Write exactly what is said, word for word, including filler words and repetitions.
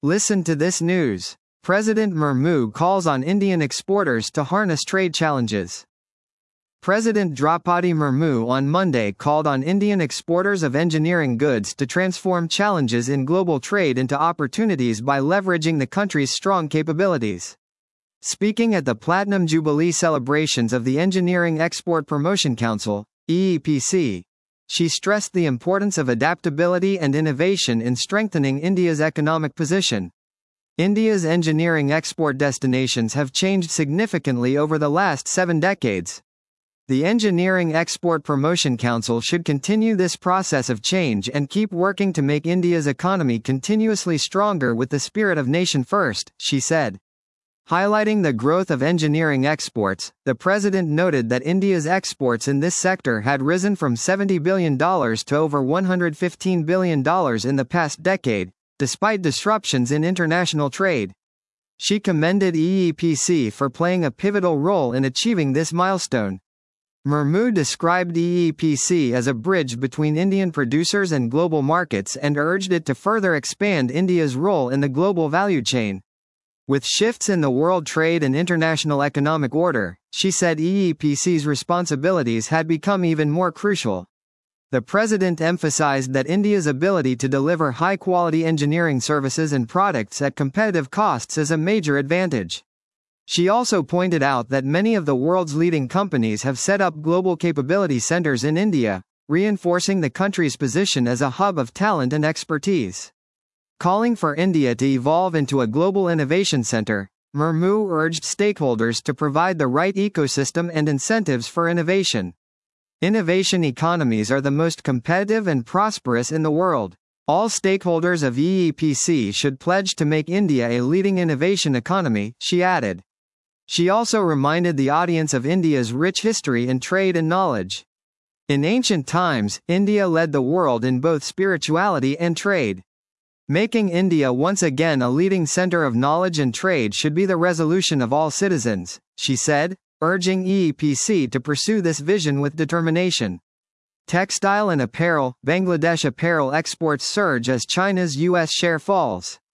Listen to this news. President Murmu calls on Indian exporters to harness trade challenges. President Draupadi Murmu on Monday called on Indian exporters of engineering goods to transform challenges in global trade into opportunities by leveraging the country's strong capabilities. Speaking at the Platinum Jubilee celebrations of the Engineering Export Promotion Council, E E P C, she stressed the importance of adaptability and innovation in strengthening India's economic position. India's engineering export destinations have changed significantly over the last seven decades. The Engineering Export Promotion Council should continue this process of change and keep working to make India's economy continuously stronger with the spirit of nation first, she said. Highlighting the growth of engineering exports, the president noted that India's exports in this sector had risen from seventy billion dollars to over one hundred fifteen billion dollars in the past decade, despite disruptions in international trade. She commended E E P C for playing a pivotal role in achieving this milestone. Murmu described E E P C as a bridge between Indian producers and global markets and urged it to further expand India's role in the global value chain. With shifts in the world trade and international economic order, she said E E P C's responsibilities had become even more crucial. The president emphasized that India's ability to deliver high-quality engineering services and products at competitive costs is a major advantage. She also pointed out that many of the world's leading companies have set up global capability centers in India, reinforcing the country's position as a hub of talent and expertise. Calling for India to evolve into a global innovation center, Murmu urged stakeholders to provide the right ecosystem and incentives for innovation. Innovation economies are the most competitive and prosperous in the world. All stakeholders of E E P C should pledge to make India a leading innovation economy, she added. She also reminded the audience of India's rich history in trade and knowledge. In ancient times, India led the world in both spirituality and trade. Making India once again a leading center of knowledge and trade should be the resolution of all citizens, she said, urging E E P C to pursue this vision with determination. Textile and apparel, Bangladesh apparel exports surge as China's U S share falls.